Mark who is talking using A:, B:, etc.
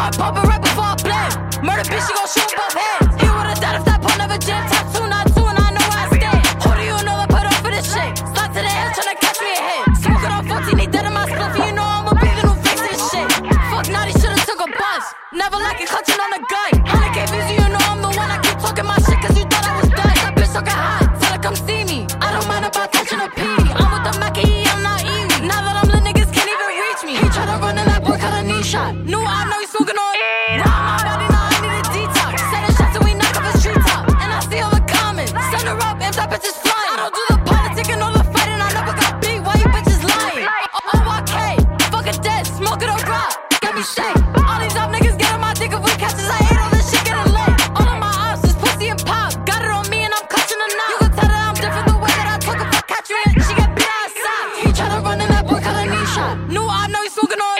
A: Heart pumping right before I blame. Murder bitch, she gon' shoot both hands. He would've died if that pole never jammed. Tattoo, not two, and I know where I stand. Who do you know that put up for this shit? Slot to the head, tryna catch me a hit. Smoking on 14, he dead in my stuff, and you know I'ma be the new fix this shit. Fuck naughty, should've took a bus. Never like it, clutching on a gun. 100K views, you know I'm the one. I keep talking my shit, cause you thought I was done. That bitch talking hot, tell her come see me. I don't mind about touching a pee. I'm with the Mackie, I'm not eating. Now that I'm lit, niggas can't even reach me. He tryna run in that boy, cut a knee shot. New I know he's smoking on. Round my body, now I need a detox. Setting shots and we knock up his treetop. And I see all the comments. Send her up if that bitch is flying. I don't do the politicking or the fighting. I never got beat, why you bitches lying? OYK, fuck a dead, smoke it or rock. Got me shake. All these up niggas get on my dick if we catch us. I hate all this shit getting lit. All of my ops is pussy and pop. Got it on me and I'm clutching a knot. You can tell that I'm different the way that I talk. If I catch you in, she get beat outside. He tryna run in that boy, cut a knee shot. New I know he's smoking on.